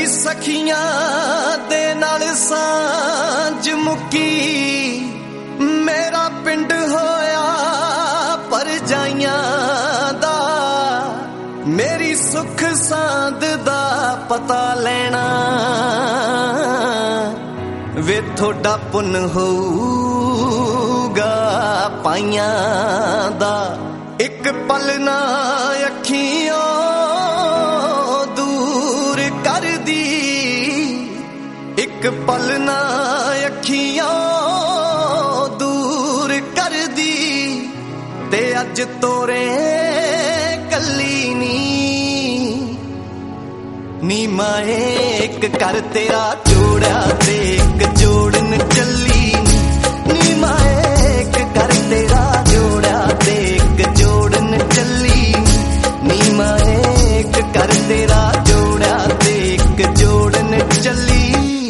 सखियां दे नाल सांझ मुक्की मेरा पिंड होया परजाइयां दा मेरी सुख सांद दा पता लेना वे थोड़ा पुन होगा पाइयां दा एक पल ना अखियों दूर कर दी एक पल ना अखियों दूर कर दी ते अज तोरे कली नी माए एक कर तेरा जोड़ा ते एक जोड़न चली नी माए एक कर तेरा जोड़ा ते एक जोड़न चली नी माए एक कर तेरा जोड़ा ते एक जोड़न चली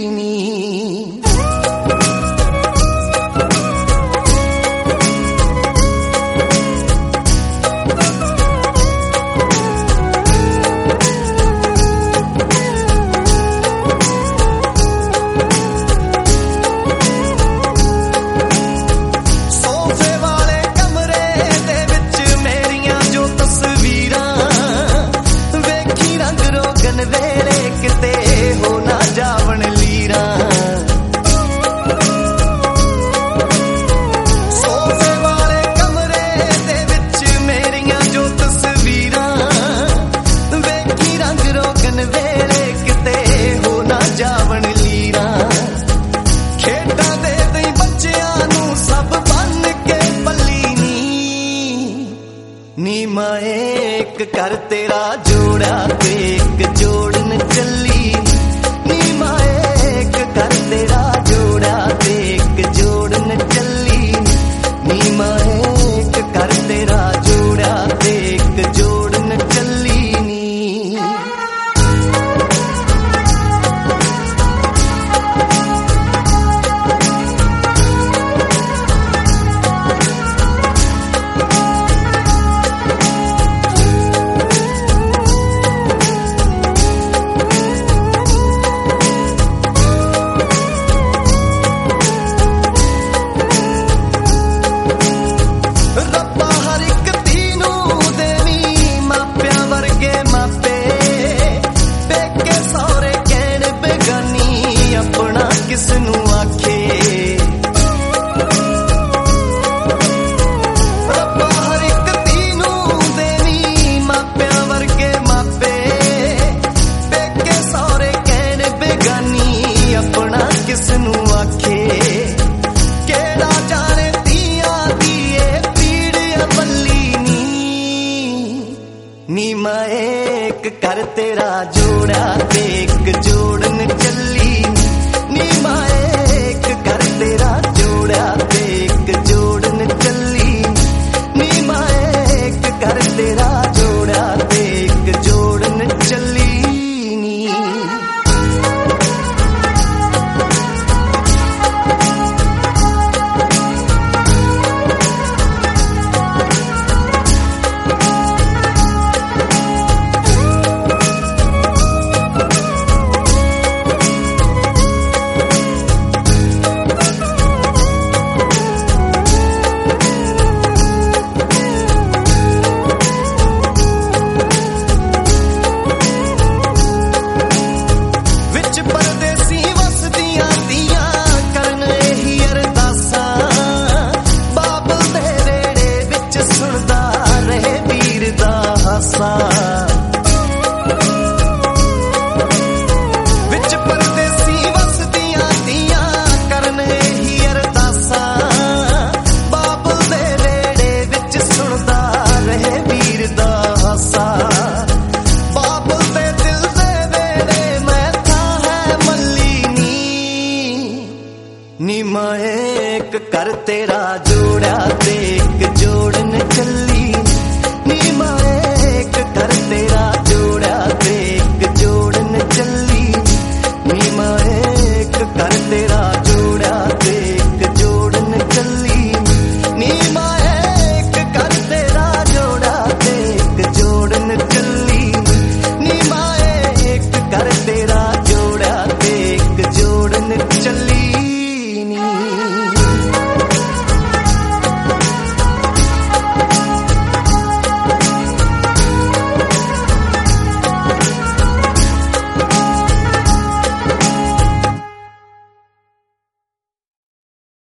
नी माए एक कर तेरा जोड़ा ते एक जोड़न चली नी माए एक कर तेरा जोड़ा ते एक जोड़न चली नी माए एक कर तेरा जोड़ा ते एक जोड़न चली नी माए एक कर तेरा जोड़ा ते एक जोड़न चली नी माए एक कर तेरा जोड़ा ते एक जोड़न चली नी माए एक कर तेरा जोड़ा ते एक जोड़न चली विच परदेसी वसदियां दियां करन ही अरदासां बाबल दे वेड़े विच सुनदा रहे वीर दा हासा बाबल दे दिल दे वेड़े मैं था है मल्ली नी माए एक कर तेरा जोड़ा